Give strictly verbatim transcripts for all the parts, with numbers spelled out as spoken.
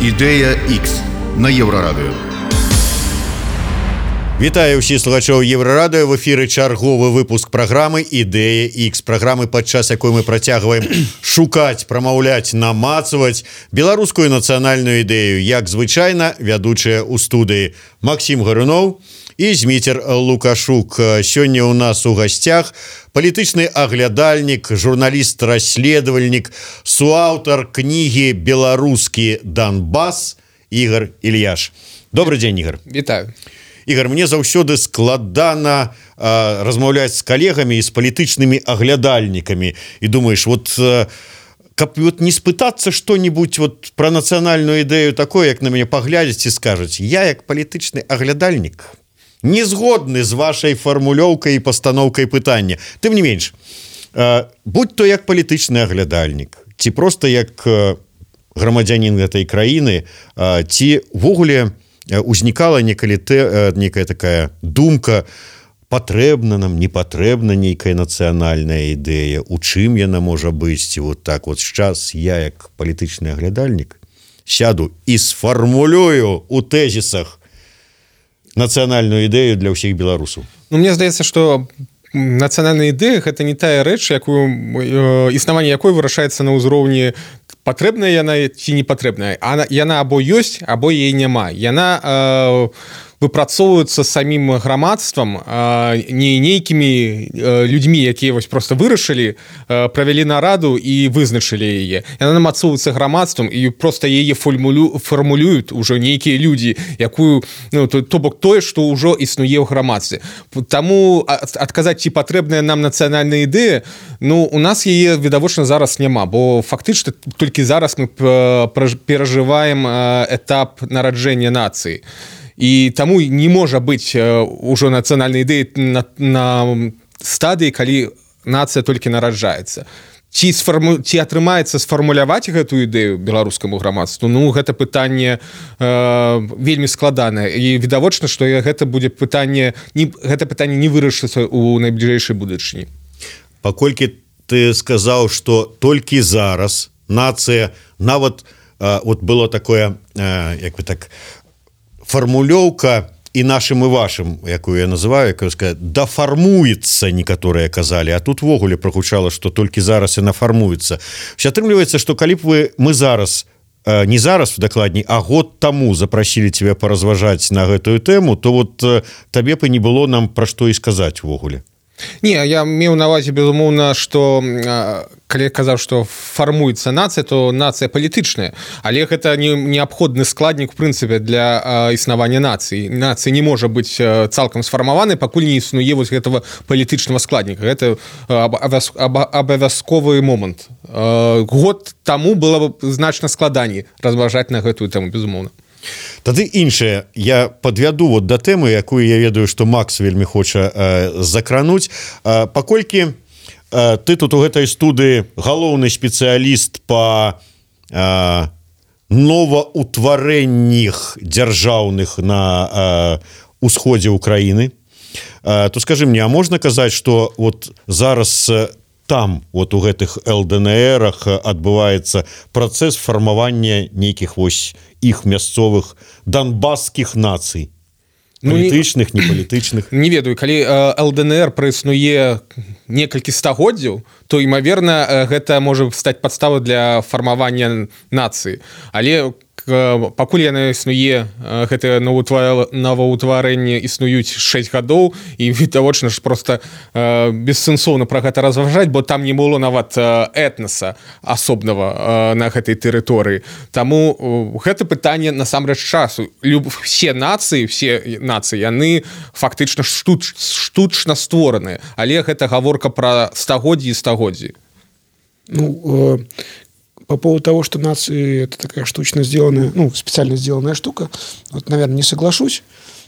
Ідэя Х на Еўрарадыё. Вітаю ўсіх слухачоў Еўрарадыё. В эфіры чарговы выпуск праграмы «Ідэя Х», праграмы, падчас якой мы працягваем шукаць, прамаўляць, намацваць беларускую нацыянальную ідэю. Як звычайна, вядучыя ў студыі Максім Гаруноў і Зміцер Лукашук. Сёння у нас у гасцях палітычны аглядальнік, журналіст-расследавальнік, суаўтар кнігі «Беларускі Донбас» Ігор Ільяш. Добрый дзень, Ігор. Вітаю. Ігор, мне заўсёды складана э, размаўляць з калегамі і з палітычнымі аглядальнікамі. І думаеш, вот, э, каб вот не спытацца што-нибудь вот пра нацыянальную ідэю такое, як на мяне паглядзяць і скажуць, я як палітычны аглядальнік не згодны з вашай фармулёўкай і пастаноўкай пытання. Тым не менш, э, будь то як палітычны аглядальнік, ці проста як э, грамадзянін гэтай краіны, э, ці ввогуле узнікала некалі тэ, некая такая думка, патрэбна нам, не патрэбна нейкая нацыянальная ідэя, у чым яна можа быць. Вот так вот сейчас я як палітычны аглядальнік сяду і сфармулюю у тэзісах нацыянальную ідэю для ўсіх беларусаў. Ну, мне здаецца, што нацыянальная ідэя гэта не тая рэч, якую э, існаванне якой вырашаецца на ўзроўні патрэбная яна ці не патрэбная. Яна або ёсць, або яе няма. Яна э, выпрацоўваецца самім грамадствам, э, не нейкімі э, людзьмі, якія вось просто вырашылі, э, правялі нараду і вызначылі яе. Яна намацоўваецца грамадствам і просто яе фармулю, фармулююць ужо нейкія людзі, якую, ну, то, то бок тое, што ўжо існуе ў грамадстве. Таму адказаць, ці патрэбная нам нацыянальная ідэя, ну, у нас яе відавочна зараз няма, бо фактычна толькі зараз мы перажываем этап нараджэння нацыі. І таму не можа быць ужо нацыянальнай ідэі на, на стадыі, калі нацыя толькі нараджаецца. Ці, сфарму... ці атрымаецца сфармуляваць гэтую ідэю беларускаму грамадству? Ну, гэта пытанне э, вельмі складанае. І відавочна, што гэта будзе пытанне, не, гэта пытанне не вырашыцца ў найбліжэйшай будучыні. Паколькі ты сказаў, што толькі зараз нацыя, нават э, вот было такое, э, як бы так, фармулёўка і нашым і вашым, якую я называю, якую сказать, дафармуецца, некаторыя казалі, а тут ввогуле прагучала, што толькі зараз яна фармуецца. Все атрымліваецца, што калі б вы, мы зараз, э, не зараз, дакладней, а год таму запрасілі тебе паразважаць на гэтую тэму, то вот э, табе б не было нам пра што і сказаць ввогуле. Не, я меў на ўвазе, безумоўна, што калі я казаў, што фармуецца нацыя, то нацыя палітычная, але гэта не неабходны складнік, у прынцыпе, для а, існавання нацыі. Нацыя не можа быць цалкам сфармаванай, пакуль не існуе вось гэтага палітычнага складніка. Гэта абавязковы момант. Год таму было б значна складаней разважаць на гэтую тэму, безумоўна. Тады іншае, я падвяду вот да тэмы, якую я ведаю, што Макс вельмі хоча э, закрануць. Э, паколькі э, ты тут у гэтай студыі галоўны спецыяліст па э, новаўтварэннях дзяржаўных на э, усходзе ўкраіны, э, то скажы мне, а можна казаць, што вот зараз э, там, вот у гэтых эл дэ эн эрах адбываецца працэс фармавання нейкіх вось іх мясцовых донбасскіх нацый, палітычных, ну, непалітычных. Не ведаю, калі эл дэ эн эр праіснуе некалькі стагоддзяў, то, імаверна, гэта можа стаць падставай для фармавання нацыі. Але пакуль яна існуе, гэтае новаўтварэнне існуюць шэсць гадоў, і відавочна ж проста бессэнсоўна пра гэта разважаць, бо там не было нават этнаса асобнага на гэтай тэрыторыі. Таму гэта пытанне насамрэч часу. Все нацыі, все нацыі, яны фактычна штуч, штучна створаныя, але гэта гаворка пра стагоддзі і стагоддзі. Ну, э... По поводу того, что нации это такая штучно сделанная, ну, специально сделанная штука, вот, наверное, не соглашусь.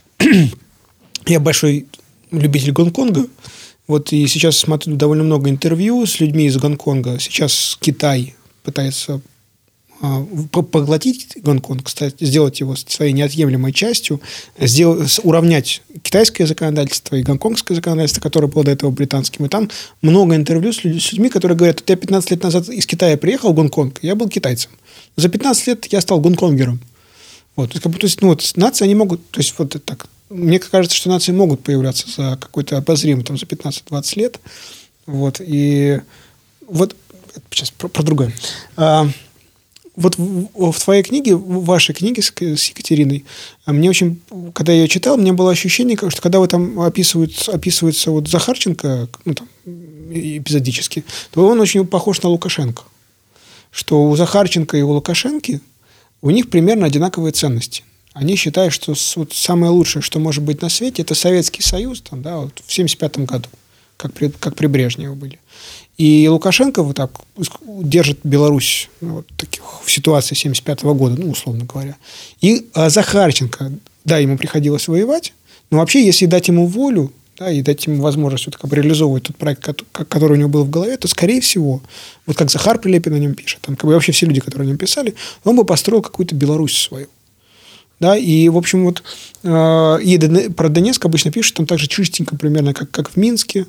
Я большой любитель Гонконга. Вот и сейчас смотрю довольно много интервью с людьми из Гонконга. Сейчас Китай пытается поглотить Гонконг, кстати, сделать его своей неотъемлемой частью, сделать, уравнять китайское законодательство и гонконгское законодательство, которое было до этого британским. И там много интервью с людьми, которые говорят: я пятнадцать лет назад из Китая приехал в Гонконг, я был китайцем. За пятнадцать лет я стал гонконгером. Вот. То есть, то есть, ну, вот, нации, они могут... То есть, вот так. Мне кажется, что нации могут появляться за какой-то обозримый, там, за пятнадцать-двадцать лет. Вот. И вот... Сейчас про, про другое. А, вот в, в твоей книге, в вашей книге с, с Екатериной, мне очень... Когда я ее читал, у меня было ощущение, что когда вы там описывается, описывается вот Захарченко, ну, там, эпизодически, то он очень похож на Лукашенко. Что у Захарченко и у Лукашенко у них примерно одинаковые ценности. Они считают, что вот самое лучшее, что может быть на свете, это Советский Союз, там, да, вот в семьдесят пятом году, как при, как при Брежневе были. И Лукашенко вот так держит Беларусь, ну, вот таких, в ситуации семьдесят пятого года, ну, условно говоря. И а Захарченко, да, ему приходилось воевать, но вообще, если дать ему волю, да, и дать ему возможность вот, как бы, реализовывать тот проект, который у него был в голове, то, скорее всего, вот как Захар Прилепин о нем пишет, там, как бы, вообще все люди, которые о нем писали, он бы построил какую-то Беларусь свою. Да, и, в общем, вот э, и про Донецк обычно пишут там так же чистенько примерно, как, как в Минске.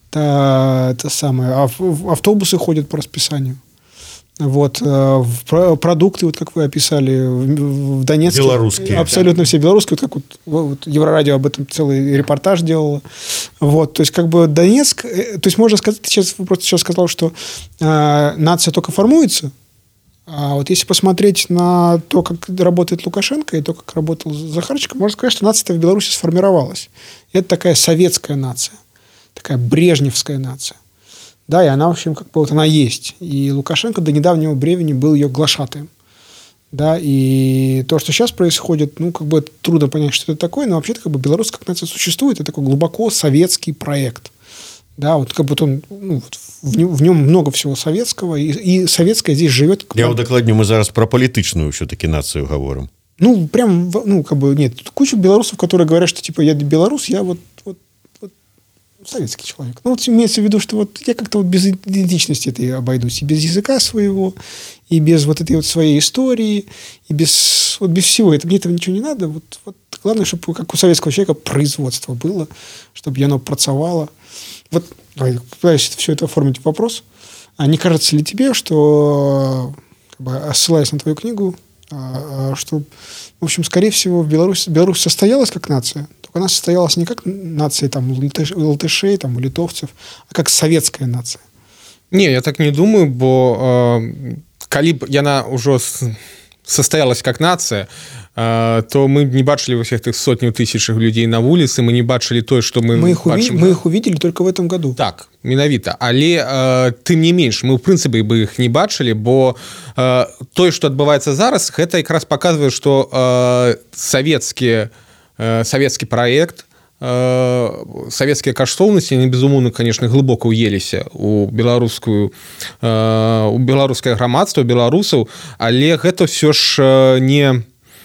Да, это самое. А автобусы ходят по расписанию. Вот, продукты, вот как вы описали, в Донецке. Белорусские. Абсолютно да. Все белорусские. Вот как вот, вот Еврорадио об этом целый репортаж делало. Вот, то есть, как бы Донецк... То есть, можно сказать, ты сейчас, просто сейчас сказал, что э, нация только формуется. А вот если посмотреть на то, как работает Лукашенко, и то, как работал Захарченко, можно сказать, что нация в Беларуси сформировалась. Это такая советская нация. Такая брежневская нация. Да, и она, в общем, как бы вот она есть. И Лукашенко до недавнего времени был ее глашатаем. Да, и то, что сейчас происходит, ну, как бы трудно понять, что это такое, но вообще-то как бы Беларусь как нация существует, это такой глубоко советский проект. Да, вот как будто он, ну, в, нем, в нем много всего советского, и, и советское здесь живет. Я удакладню, мы зараз про политичную все-таки нацию говорим. Ну, прям, ну, как бы, нет, куча белорусов, которые говорят, что, типа, я белорус, я вот, вот, вот советский человек. Ну, вот имеется в виду, что вот я как-то вот без идентичности этой обойдусь, и без языка своего, и без вот этой вот своей истории, и без, вот без всего этого. Мне этого ничего не надо. Вот, вот главное, чтобы как у советского человека производство было, чтобы оно працавало. Вот, давай, пытаюсь все это оформить в вопрос. А не кажется ли тебе, что, как бы, ссылаясь на твою книгу, что, в общем, скорее всего, в Беларусь, Беларусь состоялась как нация, только она состоялась не как нация там, латышей, там, литовцев, а как советская нация? Не, я так не думаю, бо э, калі б яна ўжо состоялась как нация, то мы не бачили во всех этих сотню тысяч людей на улице, мы не бачили то, что мы... Мы их, бачим... мы их увидели только в этом году. Так, менавіта. Але э, тым не менш, мы, в прынцыпе, бы их не бачили, бо э, тое, што адбываецца зараз, гэта якраз паказвае, што э, савецкі, э, савецкі праект, э, савецкія каштоўнасці, не безумоўна, конечно, глыбока ўеліся у беларускую, э, у беларускае грамадства, беларусаў, але гэта ўсё ж э, не...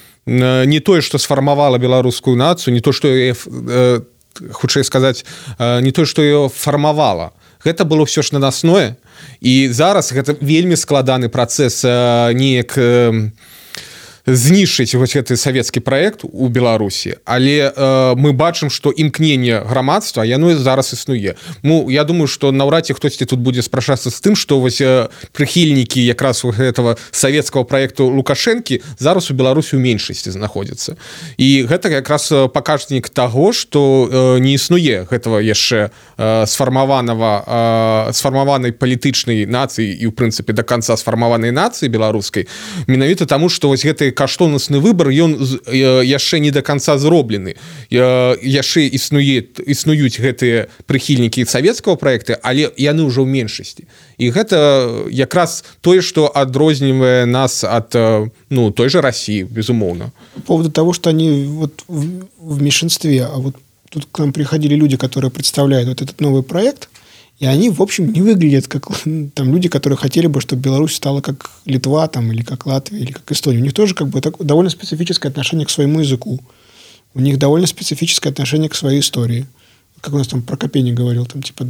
не тое, што сфармавала беларускую нацыю, не то, што яе, э, хутчэй сказаць, э, не тое, што ее фармавала. Гэта было ўсё ж нанасное, і зараз гэта вельмі складаны працэс э, неяк э, знішчыць вось гэты савецкі праект у Беларусі, але э, мы бачым, што імкненне грамадства яно зараз існуе. Ну, я думаю, што наўрад ці хтосьці тут будзе спрашацца з тым, што вось э, прыхільнікі якраз у гэтага савецкага праекту Лукашэнкі зараз у Беларусі ў меншасці знаходзяцца. І гэта якраз паказчык таго, што э, не існуе гэтага яшчэ э, сфармаванага э, сфармаванай палітычнай нацыі і ў прынцыпе да канца сфармаванай нацыі беларускай, менавіта таму, што вось гэты каштоўнасны выбар ён яшчэ не до конца зроблены, яшчэ існуе існуюць гэтыя прыхільнікі савецкага праекта, але яны ўжо ў меншасці, і гэта якраз тое, што адрознівае нас ад, ну, той же России, безумоўна. По поводу того, что они вот в, в меньшинстве, а вот тут к нам приходили люди, которые представляют вот этот новый проект, и они, в общем, не выглядят как там, люди, которые хотели бы, чтобы Беларусь стала как Литва, там, или как Латвия, или как Эстония. У них тоже как бы так, довольно специфическое отношение к своему языку. У них довольно специфическое отношение к своей истории. Как у нас там Прокопений говорил, там, типа, да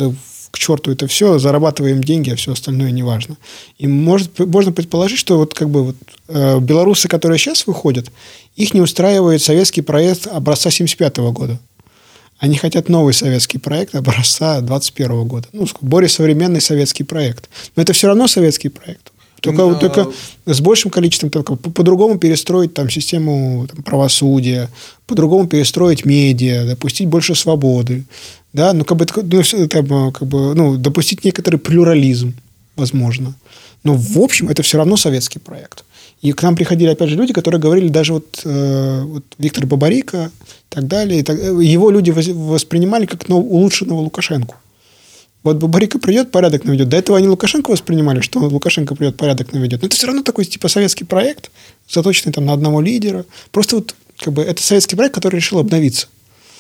к черту это все, зарабатываем деньги, а все остальное не важно. И может, можно предположить, что вот как бы вот, э, белорусы, которые сейчас выходят, их не устраивает советский проект образца семьдесят пятого года. Они хотят новый советский проект образца двадцать первого года. Ну, более современный советский проект. Но это все равно советский проект. Только, Но... только с большим количеством, только по-другому перестроить там, систему там, правосудия, по-другому перестроить медиа, допустить больше свободы. Да? Ну, как бы, ну, там, как бы, ну, допустить некоторый плюрализм, возможно. Но, в общем, это все равно советский проект. И к нам приходили, опять же, люди, которые говорили, даже вот, э, вот Виктор Бабарико и так далее. И так, его люди воспринимали как ну, улучшенного Лукашенку. Вот Бабарико придет, порядок наведет. До этого они Лукашенко воспринимали, что Лукашенко придет, порядок наведет. Но это все равно такой типа советский проект, заточенный там на одного лидера. Просто вот как бы это советский проект, который решил обновиться.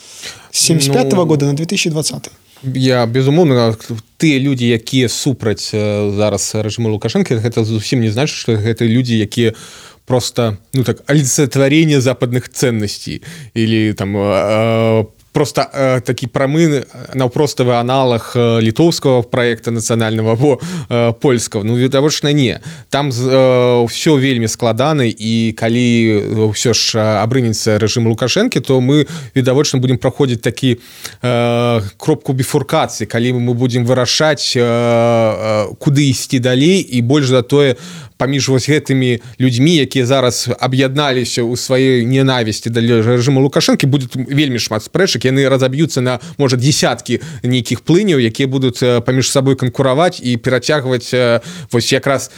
С семьдесят пятого ну... года на две тысячи двадцатый. Я безумоўна тыя людзі якія супраць зараз рэжыму Лукашенко гэта зусім не значыць што гэта людзі якія просто ну так олицетворение западных ценностей или там э, просто э, такі прамы наўпроставы аналог э, літоўскага проекта нацыянального або э, польскага ну відавочна не там э, все вельмі складана і калі ўсё ж абрынецца рэжым Лукашэнкі то мы відавочна будем праходзіць такі э, кропку біфуркацыі калі мы будем вырашаць э, э, куды ісці далей і больш за тое паміж вось гэтымі людзьмі якія зараз аб'ядналіся ў сваёй ненавісці да рэжыму Лукашэнкі будет вельмі шмат спрэчак яны разаб'юцца на можа десяткі нейкіх плыняў якія будуць паміж сабой канкураваць і перацягваць вось якраз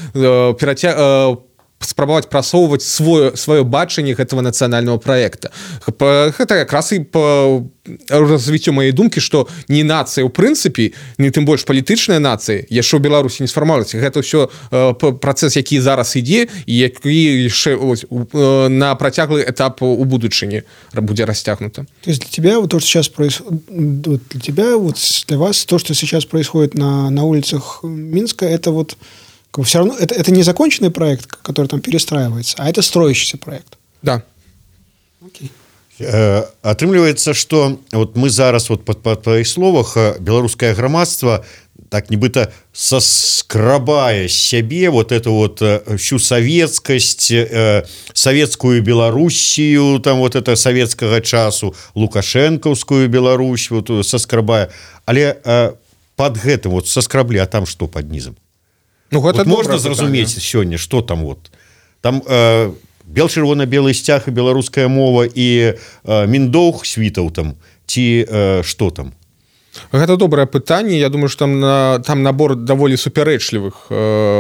пераця спрабаваць прасоўваць свое сваё бачанне гэтага нацыянального проекта гэта якраз і по развіццё моей думкі што не нацыя ў прынцыпе не тым больш палітычная нацыя яшчэ ў Беларусі не сфармавалася гэта ўсё працэс які зараз ідзе і які яшчэ на працяглы этап у будучыні будзе расцягнута. То есть для тебя вот то, что сейчас происходит, для тебя вот для вас то, что сейчас происходит на на улицах Минска, это вот все равно это, это не законченный проект, который там перестраивается, а это строящийся проект. Да. Окей. Э, атрымліваецца, што вот мы зараз вот па твоих словах беларускае грамадства так нібыта саскрабае з сябе вот эту вот всю савецкасць, э, савецкую Беларусію, там вот это савецкага часу, лукашэнкаўскую Беларусь вот саскрабае, але э, под гэтым вот саскраблі, а там што пад нізам? Ну, вот можна зразумець сёння что там вот там э, бел-чырвона-белы сцяг і беларуская мова і э, міндоўг світаў там ці э, что там гэта добрае пытанне я думаю что там на там набор даволі супярэчлівых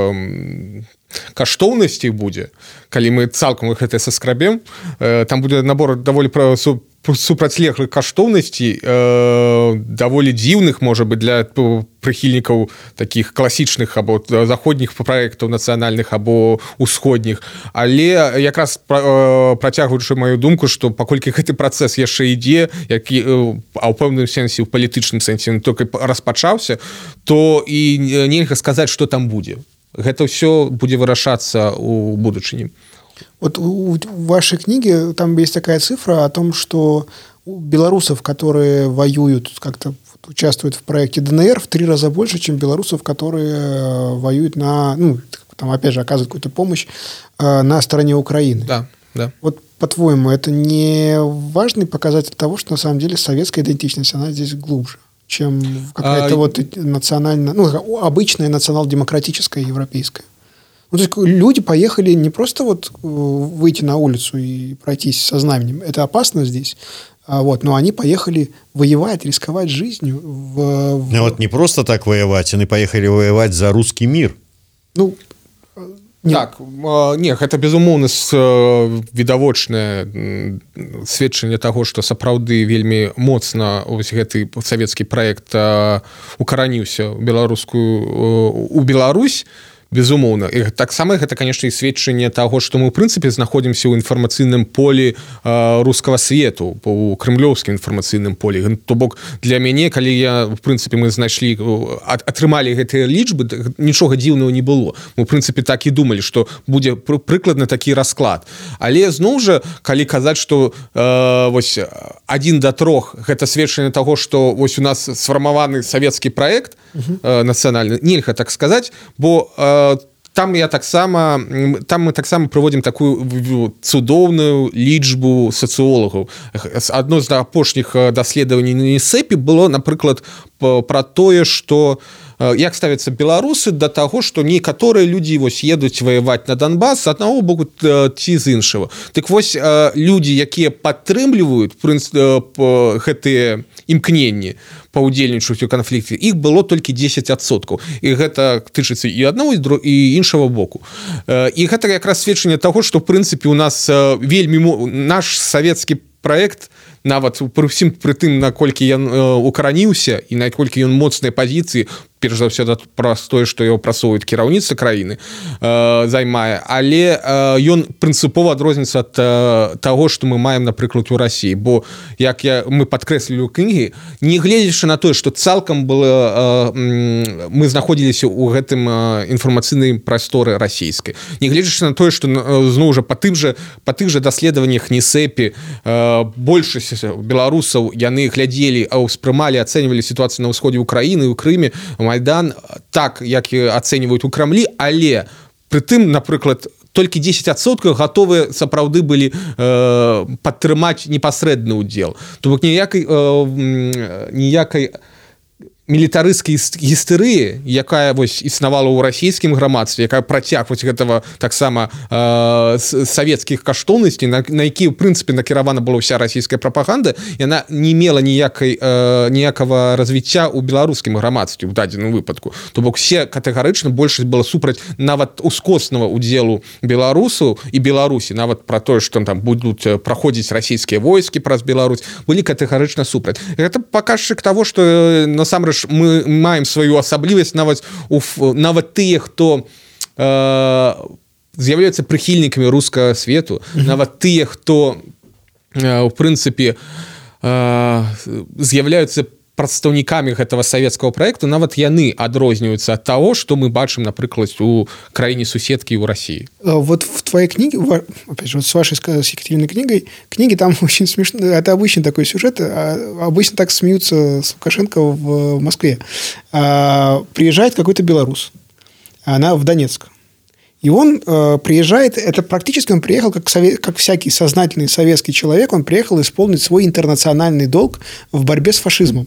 э, каштоўнасцей будзе калі мы цалкам их гэта саскрабем э, там будзе набор даволі пра супрацьлеглых каштоўнасцей э, даволі дзіўных можа быть для прыхільнікаў таких класічных або заходніх проектаў нацыянальных або усходніх але якраз э, працягваючы маю думку что паколькі гэты працэс яшчэ ідзе які э, а ў пэўным сэнсе ў палітычным сэнсе только распачаўся то і нельга сказаць что там будзе гэта ўсё будзе вырашацца у будучыні. Вот в вашей книге там есть такая цифра о том, что у белорусов, которые воюют, как-то участвуют в проекте ДНР, в три раза больше, чем белорусов, которые воюют на, ну, там опять же оказывают какую-то помощь на стороне Украины. Да, да. Вот по-твоему, это не важный показатель того, что на самом деле советская идентичность, она здесь глубже, чем какая-то а... вот национальная, ну, обычная национал-демократическая европейская? Ну, то есть люди поехали не просто вот выйти на улицу и пройтись со знаменем, это опасно здесь, а вот, но они поехали воевать, рисковать жизнью. В, в... Ну вот не просто так воевать, они поехали воевать за русский мир. Ну, не. Так, не, гэта безумоўна відавочнае сведчанне таго, што сапраўды вельмі моцна вось гэты савецкі праект укараніўся ў беларускую у Беларусь. безумоўна і таксама гэта конечно і сведчанне того что мы в прынцыпе знаходзімся ў інфармацыйным полі э, рускага свету у крымлёўскім інфармацыйным полі то бок для мяне калі я в прынцыпе мы знайшлі атрымалі гэтыя лічбы нічога дзіўнага не было мы в прынцыпе так і думалі что будзе прыкладна такі расклад але зноў жа калі казаць что э, вось один до трох гэта сведчанне того что вось у нас сфармаваны савецкі проект э, нацыянальны нельга так сказаць бо э, там я таксама там мы таксама проводим такую цудоўную лічбу сацыолагаў адно з апошніх даследаванняў на ЮНІСЕФе было напрыклад про тое что як ставятся беларусы до того что некаторыя людзі вось едуць воевать на Донбас з аднаго боку ці з іншага так вось людзі якія падтрымліваюць гэтыя імкненні паўдзельнічаць у канфлікце іх было толькі десять адсоткаў і гэта тычыцца і аднаго і іншага боку і гэта якраз сведчанне того что в прынцыпе у нас вельмі наш савецкі проект нават пры ўсім пры тым наколькі ён укараніўся і наколькі ён моцныя пазіцыі перш за ўсё праз тое што яго прасоўваюць кіраўніцтва краіны э, займае але ён э, прынцыпова адрозніваецца ад э, таго што мы маем напрыклад у Расіі бо як я мы падкрэслілі ў кнігі не гледзячы на тое што цалкам было э, мы знаходзіліся ў гэтым э, інфармацыйнай прасторы расійскай не гледзячы на тое што э, зноў жа па тым жа па тых жа даследаваннях НІСЭПе э, большасць беларусаў яны глядзелі а ўспрымалі ацэньвалі сітуацыю на ўсходзе Украіны у Крыме Майдан так як і ацэньваюць у Крамлі але прытым напрыклад толькі десять адсоткаў гатовыя сапраўды былі э, падтрымаць непасрэдны ўдзел то бок ніякай э, ніякай мілітарысцкай гістэрыі якая вось існавала ў расійскім грамадстве якая працяг вось гэтага таксама э, савецкіх каштоўнасцей на, на які ў прынцыпе накіравана была ўся расійская прапаганда яна не мела ніякай э, ніякага развіцця ў беларускім грамадстве у дадзеным выпадку то бок все катэгарычна большасць была супраць нават ускоснага удзелу беларусу і Беларусі нават пра тое што там будуць праходзіць расійскія войскі праз Беларусь былі катэгарычна супраць гэта паказчык того што насамрэч мы маем сваю асаблівасць нават у нават тыя хто э, з'яўляюцца прыхільнікамі рускага свету mm-hmm. нават тыя хто э, у прынцыпе э, з'яўляюцца прадстаўнікамі гэтага савецкага праекту нават яны адрозніваюцца ад таго што мы бачым напрыклад у краіне суседкі ў России вот в твоей книге опять же вот с вашей с Екатериной книгой книги там очень смешно это обычный такой сюжет обычно так смеются с Лукашенко в Москве приезжает какой-то белорус она в Донецк и он э, приезжает, это практически он приехал, как, сове, как всякий сознательный советский человек, он приехал исполнить свой интернациональный долг в борьбе с фашизмом.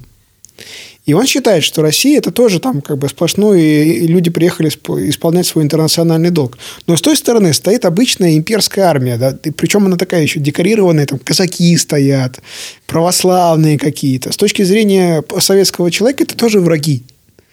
И он считает, что Россия – это тоже там как бы сплошной, и люди приехали исполнять свой интернациональный долг. Но с той стороны стоит обычная имперская армия, да, и причем она такая еще декорированная, там казаки стоят, православные какие-то. С точки зрения советского человека это тоже враги.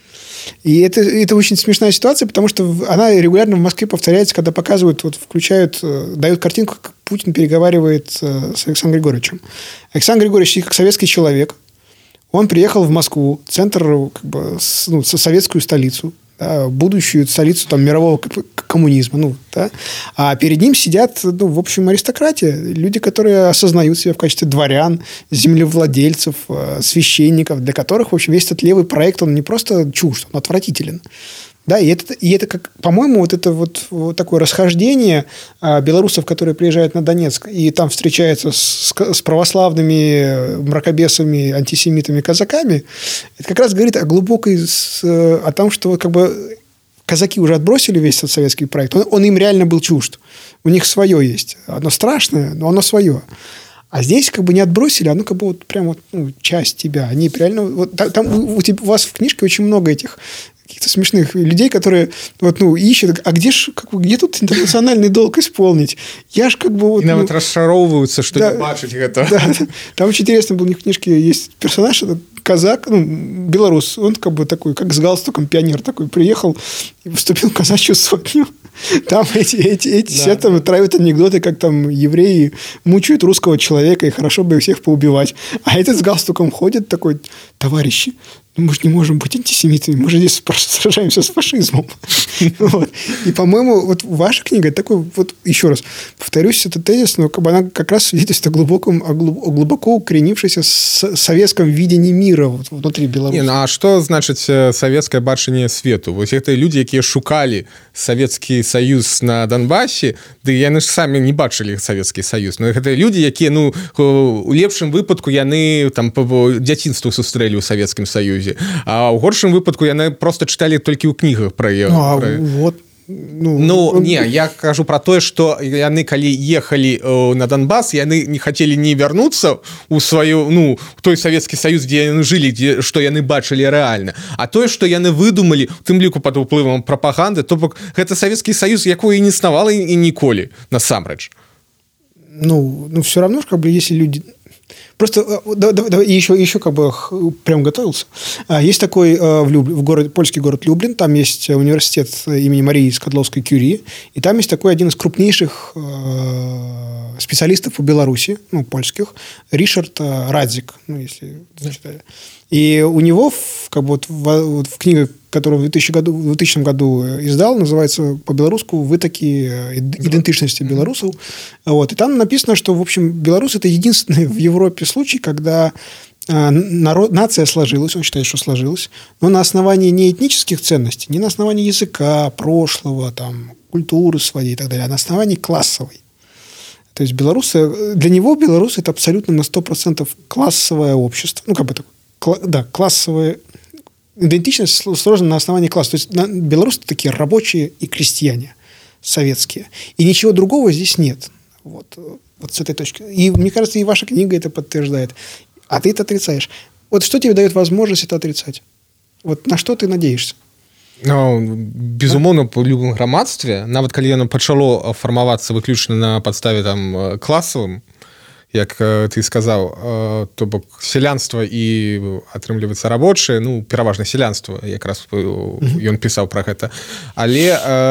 И это, это очень смешная ситуация, потому что она регулярно в Москве повторяется, когда показывают, вот включают, дают картинку, как Путин переговаривает с Александром Григорьевичем. Александр Григорьевич, как советский человек, он приехал в Москву, центр, как бы, ну, советскую столицу, да, будущую столицу там, мирового коммунизма. Ну, да, а перед ним сидят, ну, в общем, аристократия. Люди, которые осознают себя в качестве дворян, землевладельцев, священников, для которых, в общем, весь этот левый проект, он не просто чужд, он отвратителен. Да, и это, и это как, по-моему, вот это вот, вот такое расхождение а, белорусов, которые приезжают на Донецк и там встречаются с, с православными мракобесами, антисемитами, казаками, это как раз говорит о глубокой, с, о том, что как бы казаки уже отбросили весь этот советский проект, он, он им реально был чужд, у них свое есть, оно страшное, но оно свое. А здесь как бы не отбросили, оно как бы вот прям вот, ну, часть тебя. Они реально... Вот, там, у, у, у вас в книжке очень много этих каких-то смешных людей, которые вот, ну, ищут, а где ж, как бы, где тут интернациональный долг исполнить? Я ж как бы... Вот, и нават ну, расшаровываются, что да, не бачить это. Да, там очень интересно был, у них в книжке есть персонаж, это казак, ну, белорус, он как бы такой, как с галстуком пионер такой, приехал и вступил в казачью сотню. Там эти, эти, эти да. все там травят анекдоты, как там евреи мучают русского человека, и хорошо бы их всех поубивать. А этот с галстуком ходит такой: товарищи, мы же не можем быть антисемитами, мы же здесь сражаемся с фашизмом. Вот. И, по-моему, вот ваша книга, такой, вот еще раз повторюсь, это тезис, но как бы она как раз свидетельствует о глубоком, о глубоко укоренившейся советском видении мира вот, внутри Беларуси. Не, ну, а что значит советское бачение свету? Вот это люди, которые шукали Советский Союз на Донбассе, да и они сами не бачили Советский Союз. Но это люди, которые, ну, у лепшем выпадку, яны там по дзяцінству сустрэлі ў Савецкім Саюзе, а ў горшым выпадку яны просто чыталі толькі ў кнігах пра яго. Ну, а пра... вот... Ну, ну он... не, я кажу про тое, што яны калі ехалі э, на Донбас, яны не хацелі не вярнуцца ў сваю, ну, в той Савецкі Саюз, дзе яны жылі, дзе, што яны бачылі рэальна, а тое, што яны выдумалі, тым ліку пад уплывам прапаганды, то бок гэта Савецкі Саюз, якой і не існавала і ніколі насамрэч. Ну, ну все равно, как бы, если люди... Просто да, да, да, еще, еще как бы прям готовился. Есть такой в, Люб... в город, польский город Люблин, там есть университет имени Марии Скодловской-Кюри, и там есть такой один из крупнейших специалистов по Беларуси, ну, польских, Ришард Радзик, ну, если читали. И у него как бы, вот, в, вот, в книге, которую в двухтысячном году издал, называется по-белорусски «Вытоки идентичности белорусов». Вот. И там написано, что, в общем, белорусы – это единственный в Европе случай, когда народ, нация сложилась, он считает, что сложилась, но на основании не этнических ценностей, не на основании языка, прошлого, там, культуры своей и так далее, а на основании классовой. То есть белорусы, для него белорусы – это абсолютно на сто процентов классовое общество. Ну, как бы так, да, классовая идентичность сложена на основании класса. То есть белорусы такие рабочие и крестьяне советские. И ничего другого здесь нет. Вот, вот с этой точки. И мне кажется, и ваша книга это подтверждает. А ты это отрицаешь. Вот что тебе дает возможность это отрицать? Вот на что ты надеешься? Ну, безумоўна, па любым грамадстве, нават калі яно пачало фармавацца выключна на падставе там класавым, як ты сказаў, то бок сялянства і атрымліваецца рабочае, ну, пераважна сялянства, якраз ён пісаў пра гэта. Але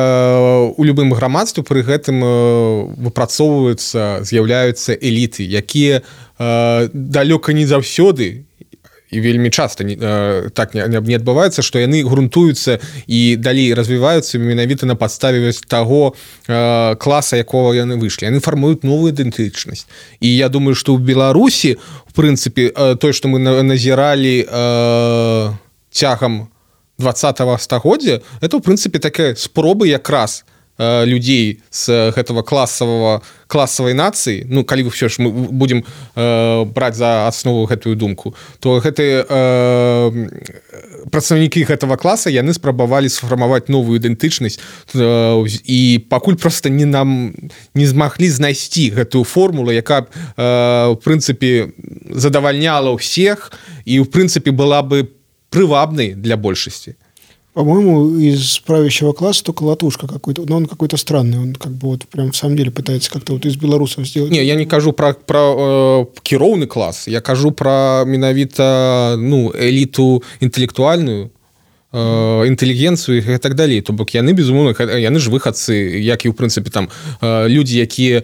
э, у любым грамадстве пры гэтым выпрацоўваюцца, з'яўляюцца эліты, якія э, далёка не заўсёды і вельмі часта не, э, так не, не адбываецца, што яны грунтуюцца і далей развіваюцца менавіта на падставе таго э, класа, якога яны выйшлі. Яны фармуюць новую ідэнтычнасць. І я думаю, што ў Беларусі, в прынцыпе, э, тое, што мы назіралі э, цягам двадцатого стагоддзя, это, в прынцыпе, такая спроба якраз людзей з гэтага класавага класавай нацыі, ну, калі вы ўсё ж мы будзем э, браць за аснову гэтую думку, то гэтыя э, прадстаўнікі гэтага класа, яны спрабавалі сфармаваць новую ідэнтычнасць э, і пакуль проста не нам не змаглі знайсці гэтую формулу, якая э, в прынцыпе задавальняла ўсіх і ў прынцыпе была бы прывабнай для большасці. По-моему, из правящего класса только Латушка какой-то, но он какой-то странный, он как бы вот прям в самом деле пытается как-то вот из белорусов сделать. Не, я не кажу про, про э, кіроўны клас, я кажу про менавіта ну, эліту інтэлектуальную, э, інтэлігенцыю і так далей. То бок яны, безумоўна, яны ж выхадцы, як і ў прынцыпе там э, людзі, якія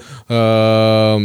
э,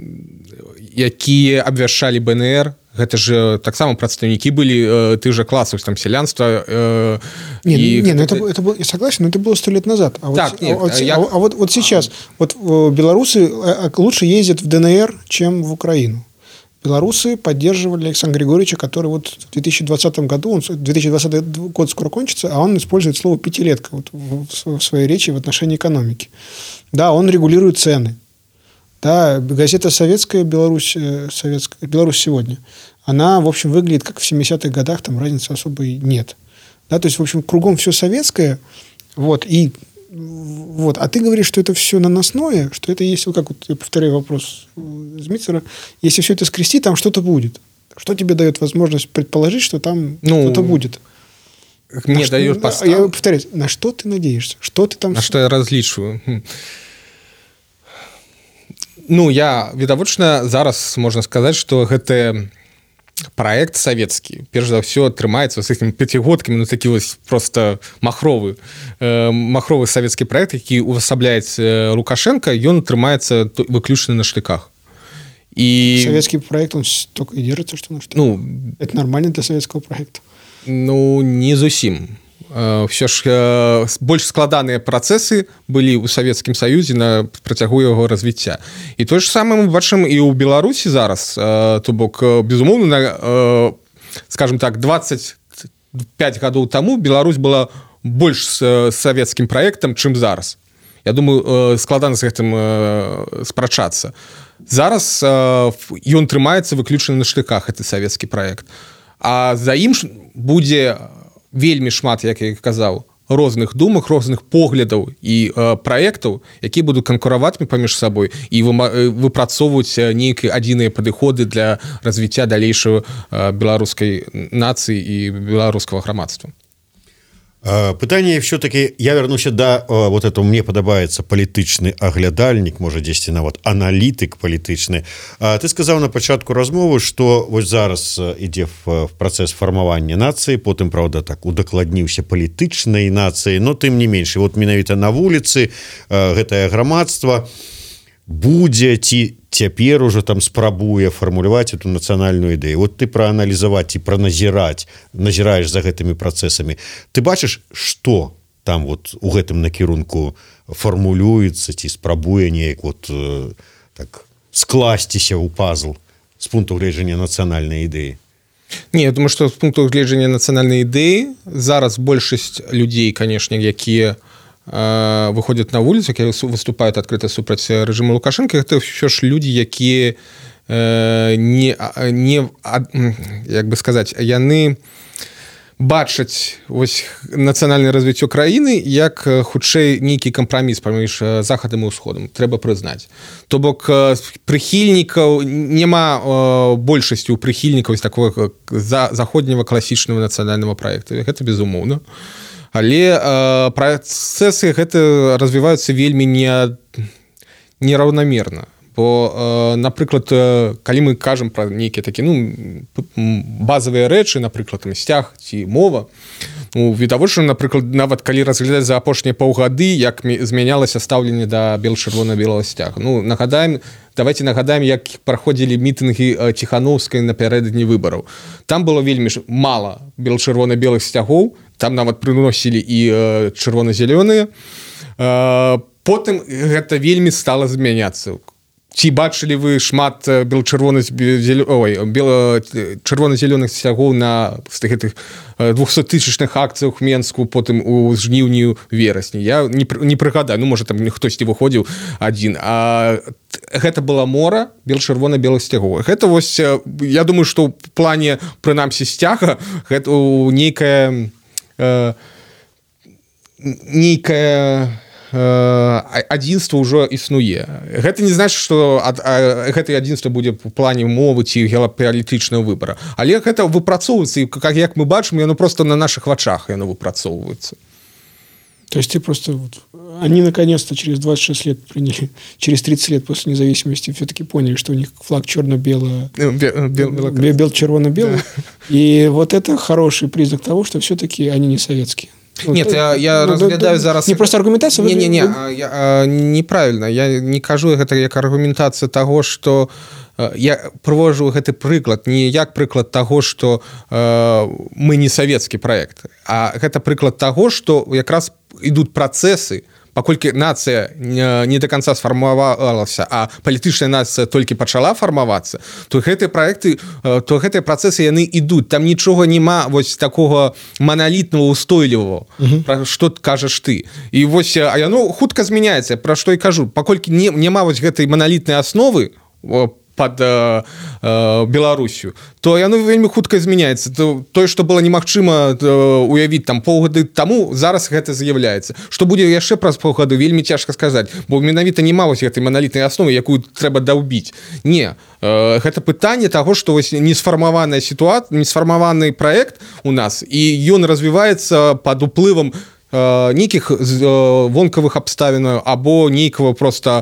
якія абвяшчалі бэ эн эр, гэта ж таксама прадстаўнікі былі э, тых жа класаў там сялянства э, не, и... не, ну это, это было, я согласен, но это было сто лет назад. А, так, вот, нет, а, я... а, а вот, вот сейчас вот белорусы лучше ездят в дэ эн эр, чем в Украину. Белорусы поддерживали Александра Григорьевича, который вот в две тысячи двадцатом году, он, две тысячи двадцатый год скоро кончится, а он использует слово «пятилетка» вот в, в своей речи в отношении экономики. Да, он регулирует цены. Да, газета «Советская Беларусь», Советская, «Беларусь сегодня», она, в общем, выглядит как в семидесятых годах, там разницы особой нет. Да, то есть, в общем, кругом все советское, вот, и вот, а ты говоришь, что это все наносное, что это есть, вот как вот, я повторяю вопрос Змитцера, если все это скрести, там что-то будет. Что тебе дает возможность предположить, что там ну, что-то будет? Мне на дает что, постав... Я повторяю, на что ты надеешься? Что ты там... На что я разлічваю? Ну, я, відавочна, зараз можна сказаць, што гэты праект савецкі, перш за ўсё, атрымаецца з гэтымі пяцігодкамі, ну, такі вось проста махровы, э, махровы савецкі праект, які увасабляецца Лукашенко, ён атрымаецца выключна на штыках. И... Советский проект, он только и держится, что на штыках. Ну, это нормально для советского проекта. Ну не зусім. Все ж больш складаныя працэсы былі ў Савецкім Саюзе на працягу яго развіцця. І тое ж самае мы бачым і ў Беларусі зараз, то бок безумоўна, скажем так, двадцать пять гадоў таму Беларусь была больш савецкім праектам, чым зараз. Я думаю, складана з гэтым спрачацца. Зараз ён трымаецца выключна на штыках, гэты савецкі праект. А за ім будзе вельмі шмат, як я казаў, розных думак, розных поглядаў і э, праектаў, якія будуць канкураваць паміж сабой і выпрацоўваць нейкія адзіныя падыходы для развіцця далейшай э, беларускай нацыі і беларускага грамадства. Пытанне все-таки, я вернуся да вот этого, мне падабаецца палітычны аглядальнік, можа дзесьці нават аналітык палітычны. Ты сказаў на пачатку размовы, што вось зараз ідзе в працэс фармавання нацыі, потым, правда, так удакладніўся палітычнай нацыі, но тым не менш, вот менавіта на вуліцы гэтае грамадства будзе ці цяпер ужо там спрабуе фармуляваць эту нацыянальную ідэю. Вот ты прааналізаваць і праназіраць, назіраеш за гэтымі працэсамі. Ты бачыш, што там вот у гэтым накірунку фармулюецца ці спрабуе неяк вот так скласціся ў пазл з пункту гледжання нацыянальнай ідэі? Не, я думаю, што з пункту гледжання нацыянальнай ідэі зараз большасць людзей, канешне, якія выходят на вуліцу, якія выступаюць адкрыта супраць рэжыму Лукашенка, гэта ўсё ж людзі, якія не, не як бы сказаць, яны бачаць вось нацыянальнае развіццё краіны як хутчэй нейкі кампраміс паміж захадам і ўсходам, трэба прызнаць. То бок прыхільнікаў няма большасці ў прыхільнікаў з такога заходняга класічнага нацыянальнага праекта. Гэта безумоўна. Але э, працэсы гэта развіваюцца вельмі не, нераўнамерна. Бо, э, напрыклад, э, калі мы кажам пра нейкія такія ну, базавыя рэчы, напрыклад, сцяг ці мова, ну, відавочна, напрыклад, нават калі разглядаць за апошнія паўгады, як змянялася стаўленне да бел-чырвона-белага сцяга. Ну, нагадаем, давайте нагадаем, як праходзілі мітынгі Ціханаўскай напярэдадні выбараў. Там было вельмі мала бел-чырвона-белых сцягоў, там нават прыносілі і э, чырвона-зялёныя. Э, потым гэта вельмі стала змяняцца. Ці бачылі вы шмат чырвона-зялёных сцягоў на гэтых двухсоттысячных акцыях у Менску, потым у жніўні верасні? Я не, не прыгадаю, ну, можа, там хтосьці выходзіў адзін. А гэта была мора бел-чырвона-белых сцягоў. Гэта вось, я думаю, што ў плане, прынамсі, сцяга, гэта нейкая э, нейкая адзінства ўжо існуе. Гэта не значыць, што гэтае адзінства будзе ў плане мовы ці геапалітычнага выбара. Але гэта выпрацоўваецца, і як мы бачым, яно просто на наших вачах яно выпрацоўваецца. То есть ты просто... Вот, они наконец-то через двадцать шесть лет приняли, через тридцать лет после независимости все-таки поняли, что у них флаг черно-бело, бел-червоно-белый. И вот это хороший признак того, что все-таки они не советские. Нет, я, я ну, разглядаю да, зараз... Не просто аргументацию? Не, не, не, я, неправильно. Я не кажу гэта як аргументацыя таго, што я прывожу гэты прыклад не як прыклад таго, што э, мы не савецкі праект, а гэта прыклад таго, што якраз ідуць працэсы, паколькі нацыя не до конца сфармавалася, а палітычная нацыя толькі пачала фармавацца, то гэтыя праекты, то гэтыя працэсы яны ідуць. Там нічога няма вось такога маналітнага устойлівага, угу. Пра што кажаш ты. І вось а яно хутка змяняецца, пра што і кажу, паколькі не, няма вось гэтай маналітнай асновы под э, э, Беларусью, то яно вельмі хутка змяняецца. То, тое, што было немагчыма э, уявіць там паўгады таму, зараз гэта з'яўляецца. Што будзе яшчэ праз паўгады, вельмі цяжка сказаць, бо менавіта няма вось гэтай маналітнай асновы, якую трэба даўбіць. Не, э, гэта пытанне таго, што вось несфармаваная сітуацыя, несфармаваны праект у нас, і ён развіваецца пад уплывам нейкіх вонкавых абставінаў або нейкага проста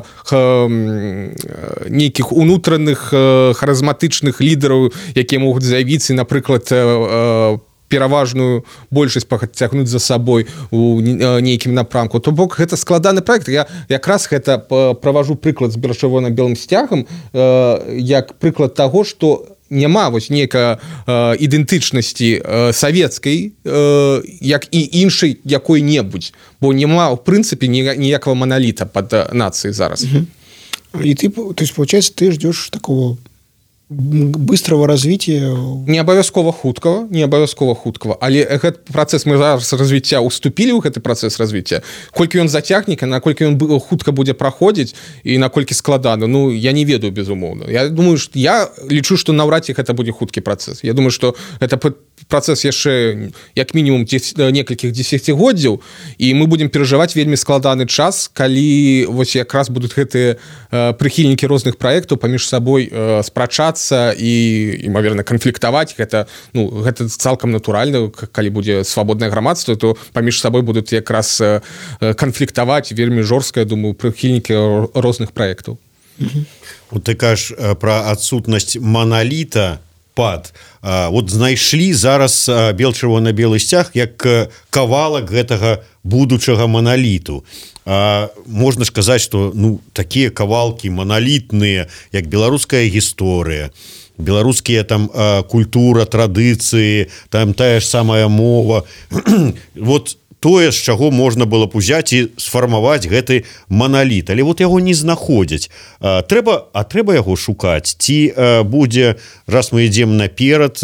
нейкіх унутраных харызматычных лідараў, якія могуць заявіць, напрыклад, пераважную большасць пацягнуць за сабой у нейкім напрамку. То бок гэта складаны праект. Я якраз гэта праважу прыклад з бел-чырвона-белым сцягам як прыклад таго, што няма вось нейкая э, ідэнтычнасці э, савецкай э, як і іншай якой-небудзь, бо няма в прынцыпе ніякага маналіта пад нацыяй зараз. И ты, то есть, получается, ты ждешь такого быстрого развития? Не абавязкова хуткага, не абавязкова хуткага, але гэты працэс мы зараз развіцця уступілі ў гэты працэс развіцця. Колькі ён зацягне, наколькі ён хутка будзе праходзіць і наколькі складана, ну я не ведаю безумоўна. Я думаю, што я лічу, што наўрад ці гэта будзе хуткі працэс. Я думаю, што гэта працэс яшчэ як мінімум некалькіх дзесяцігоддзяў, і мы будзем перажываць вельмі складаны час, калі вось якраз будуць гэтыя прыхільнікі розных праектаў паміж сабой спрачацца і імаверна канфліктаваць. Гэта ну гэта цалкам натуральна, калі будзе свабоднае грамадства, то паміж сабой будуць якраз канфліктаваць вельмі жорстка, я думаю, прыхільнікі розных праектаў. Вот ты кажаш пра адсутнасць маналіта пад. Вот знайшлі зараз бел-чырвона-белы сцяг як кавалак гэтага будучага маналіту. Можна ж казаць, што ну такія кавалкі маналітныя, як беларуская гісторыя, беларускія там культура, традыцыі, там тая ж самая мова. Вот тое, з чаго можна было б узяць і сфармаваць гэты маналіт, але вот яго не знаходзяць. Трэба, а трэба яго шукаць. Ці будзе, раз мы ідзем наперад,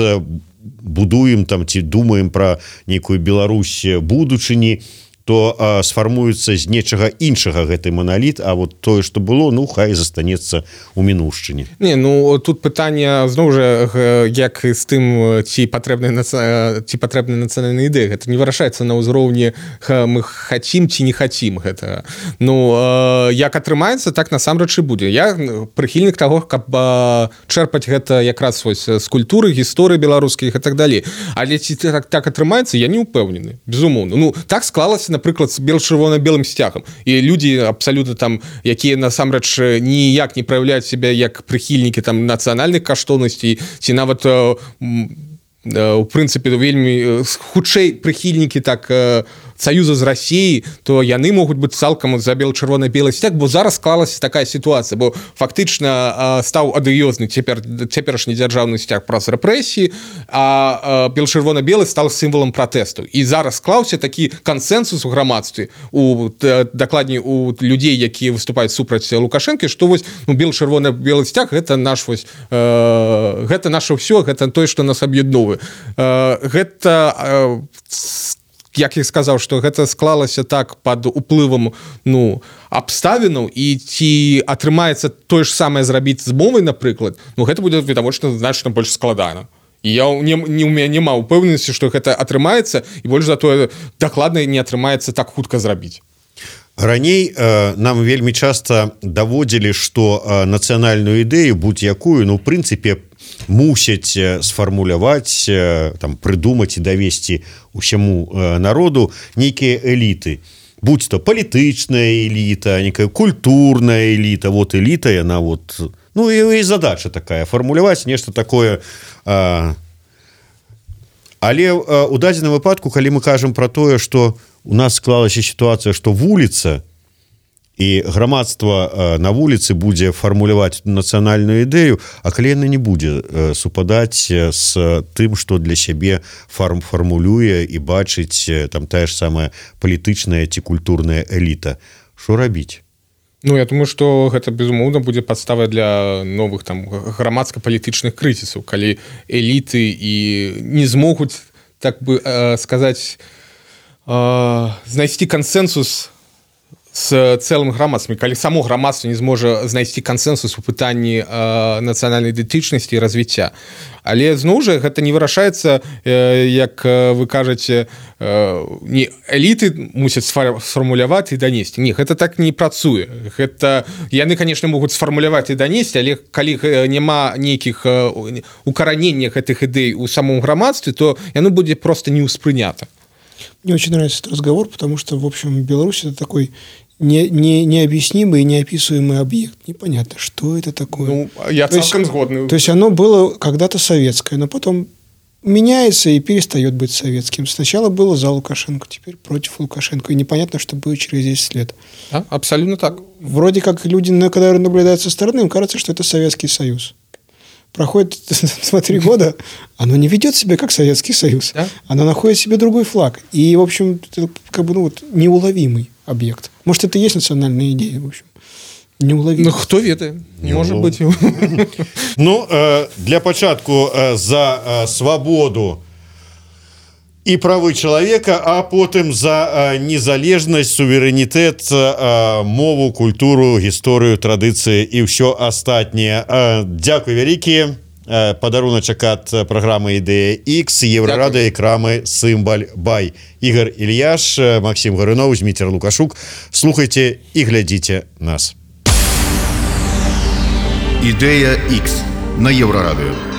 будуем там ці думаем пра нейкую Беларусь будучыні, то а, сфармуецца з нечага іншага гэты маналіт, а вот тое, што было, ну хай застанецца ў мінушчыне. Не, ну тут пытанне зноў жа як з тым, ці патрэбныя наца... ці патрэбныя нацыянальныя ідэі. Гэта не вырашаецца на ўзроўні мы хацім ці не хацім гэтага. Ну як атрымаецца, так насамрэч і будзе. Я прыхільнік таго, каб чэрпаць гэта якраз вось з культуры, гісторыі беларускіх і так далей. Але ці так, так атрымаецца, я не ўпэўнены. Безумоўна. Ну так склалася, напрыклад, з бел-чырвона-белым сцягам. І людзі абсалютна там, якія насамрэч ніяк не праяўляюць сябе як прыхільнікі там нацыянальных каштоўнасцей, ці нават у прынцыпе вельмі хутчэй прыхільнікі так саюза з Расіяй, то яны могуць быць цалкам за бел-чырвона-белы сцяг, бо зараз склалася такая сітуацыя, бо фактычна стаў адыёзны цяпер цяперашні дзяржаўны сцяг праз рэпрэсіі, а бел-чырвона-белы стаў сімвалам пратэсту. І зараз склаўся такі кансэнсус у грамадстве, у дакладней у людзей, якія выступаюць супраць Лукашэнкі, што вось ну бел-чырвона-белы сцяг гэта наш вось э, гэта наша ўсё, гэта тое, што нас аб'ядноўвае. Э, гэта э, як я сказаў, што гэта склалася так пад уплывам ну абставінаў, і ці атрымаецца тое ж самае зрабіць з мовай, напрыклад, ну гэта будзе відавочна значна больш складана. І я не, не, у мяне няма ўпэўненасці, што гэта атрымаецца, і больш за тое дакладна не атрымаецца так хутка зрабіць. Раней э, нам вельмі часта даводзілі, што э, нацыянальную ідэю будь-якую, ну, ў прынцыпе, мусяць сфармуляваць, э, там, прыдумаць і давесці ўсяму э, народу нейкія эліты. Будь то палітычная эліта, некая культурная эліта, вот эліта, яна вот... Ну, і, і задача такая, фармуляваць нешта такое... Э, але э, у дадзеным выпадку, калі мы кажам пра тое, што у нас склалася сітуацыя, што вуліца і грамадства на вуліцы будзе фармуляваць нацыянальную ідэю, а калі яна не будзе супадаць з тым, што для сябе фарм фармулюе і бачыць там тая ж самая палітычная ці культурная эліта. Што рабіць? Ну, я думаю, што гэта, безумоўна, будзе падставай для новых там грамадска-палітычных крызісаў, калі эліты і не змогуць, так бы э, сказаць, э, знайсці кансэнсус з цэлым грамадствам, калі само грамадства не зможа знайсці кансэнсус у пытанні э, нацыянальнай ідэнтычнасці і развіцця. Але зноў жа гэта не вырашаецца, э, як вы кажаце, э, не эліты мусяць сфармуляваць і данесці. Не, гэта так не працуе. Гэта яны, канешне, могуць сфармуляваць і данесці, але калі няма нейкіх э, укаранення гэтых ідэй у самом грамадстве, то яно будзе просто не ўспрынята. Мне очень нравится этот разговор, потому что, в общем, Беларусь – это такой не, не, необъяснимый и неописуемый объект. Непонятно, что это такое. Ну, я целиком сгодный. То есть, оно было когда-то советское, но потом меняется и перестает быть советским. Сначала было за Лукашенко, теперь против Лукашенко. И непонятно, что будет через десять лет. Да, абсолютно так. Вроде как люди, когда наблюдают со стороны, им кажется, что это Советский Союз. проходит три года, оно не ведет себя как Советский Союз. Да? Оно находит себе другой флаг. И, в общем, это как бы ну, вот, неуловимый объект. Может, это и есть национальная идея, в общем. Неуловимый. Ну, кто ведает? Не может улов... быть. Ну, для початку за свободу і правы чалавека, а потым за незалежнасць, суверэнітэт, мову, культуру, гісторыю, традыцыі і ўсё астатняе. Дзякуй вялікі. Падаруначак ад праграмы Ідэя Ікс, Еўрарадыё і крамы Сімбаль Бай. Ігор Ільяш, Максім Гарунов, Зміцер Лукашук. Слухайце і глядзіце нас. Ідэя Ікс на Еўрарадыё.